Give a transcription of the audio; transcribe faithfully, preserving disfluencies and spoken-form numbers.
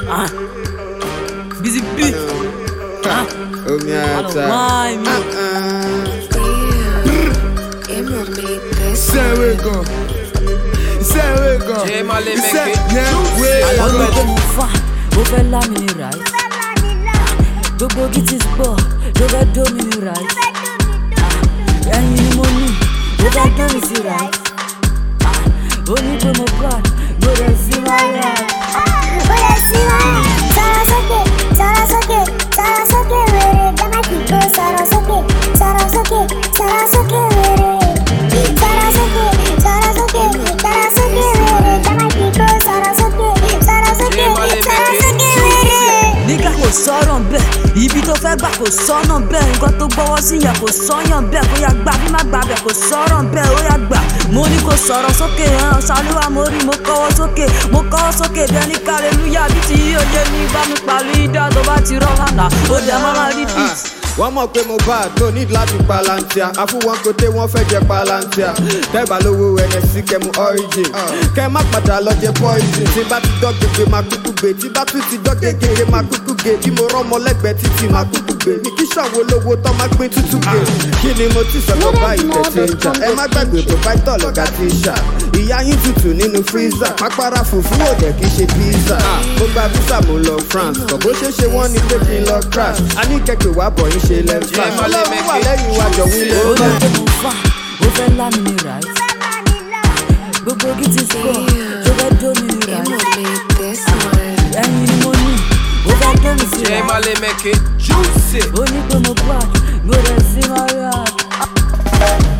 Ah, busy beat. Ah, oh yeah, why me? Emerald made this. Say we go. Say we go. J Male make Say it. yeah, we Ọlọ́run go. tó mú fa, ó fẹ́ lá mi ní right. Gbogbo gitis bọ̀, ló fẹ́ dó mi ní right. Ẹyin ni mo ní, ó fẹ́ dó mi sí right. Ó ní pé mo bad, gbọ́dọ̀ sí máa yá. Gbọ́dọ̀ sí máa yá. Sọ̀rọ̀ sókè, sọ̀rọ̀ sókè, sọ̀rọ̀ sókè wèrè. Dámàkì kò sọ̀rọ̀ sókè, sọ̀rọ̀ sókè, sọ̀rọ̀ sókè wèrè. Sọ̀rọ̀ sókè, sọ̀rọ̀ sókè, sọ̀rọ̀ sókè wèrè. Dámàkì kò sọ̀rọ̀ sókè, sọ̀rọ̀ sókè, sọ̀rọ̀ sókè wèrè. Nígbà kò sọ̀rọ̀ bẹ́ẹ̀, ibi tó fẹ́ gbà kò sọ́nà bẹ́ẹ̀, nǹkan tó gbọ́wọ́ sí yẹn kò sọ́yàn bẹ́ẹ̀, kó yá gbà bí má gbà bẹ́ẹ̀ kò sọ̀rọ̀ bẹ́ẹ̀, ó yá gbà. Mo ní kò sọ̀rọ̀ sókè hàn, ṣàlùwà mo rí mo kọ́wọ́ sókè, mo kọ́wọ́ sókè bẹ́ẹ̀ ní kàlẹ́lúyà bí ti yí òye ní bá mi pàlú ìdá tó bá ti rọ́ hànà, ó dẹ̀ má má rí beat. Wọ́n mọ̀ pé mo bá tó ní láti palantia àfúwọn kòté wọ́n fẹ́ jẹ palantia tẹ́gbà lówó ẹnẹsì kẹmu origin kẹ má padà lọ jẹ poison tí bá ti dọ́gẹ̀gẹ̀ máa kúkú gbé tí bá tún ti dọ́gẹ̀gẹ̀ máa kúkú gbé bí mo rọ́mọ lẹ́gbẹ̀ẹ́ títì máa kúkú gbé ní kí ṣàwọn olówó tó máa gbé tútù gbé kí ni mo ti sọ̀tọ̀ báyìí tẹ̀sẹ̀ ń jà ẹ má gbàgbé provider lọ́gà tí ń ṣà ìyá yín tutù nínú freezer pápára fùfú òdẹ kì í ṣe pizza mo gba visa mo lọ France kò bó ṣe ṣe wọ́n ní pé kí n lọ crash a ní kẹ̀kẹ́ wá bọ̀ yín ṣe left back ọlọ́run wà lẹ́yìn wa jọ wílé Ó ní pé mo fà, ó fẹ́ lá mi ní right. Gbogbo gitis bọ̀, ló fẹ́ dó mi ní right. Emerald made this one. Ẹyin ni mo ní, ó fẹ́ dó mi sí J right. Male make it. Juicy. Ó ní pé mo bad, gbọ́dọ̀ sí máa yá.